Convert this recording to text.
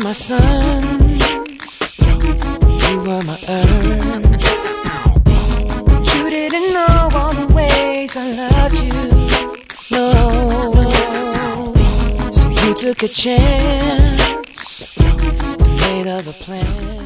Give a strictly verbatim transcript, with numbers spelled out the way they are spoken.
my sun, you were my earth. But you didn't know all the ways I loved you, no. So you took a chance and made other plans.